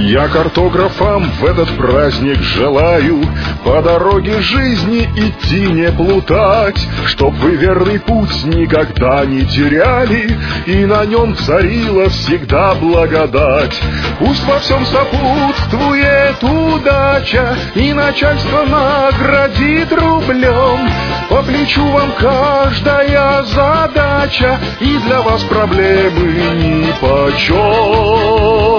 Я картографам в этот праздник желаю по дороге жизни идти не плутать, чтоб вы верный путь никогда не теряли, и на нем царила всегда благодать. Пусть во всем сопутствует удача, и начальство наградит рублем. По плечу вам каждая задача, и для вас проблемы нипочем.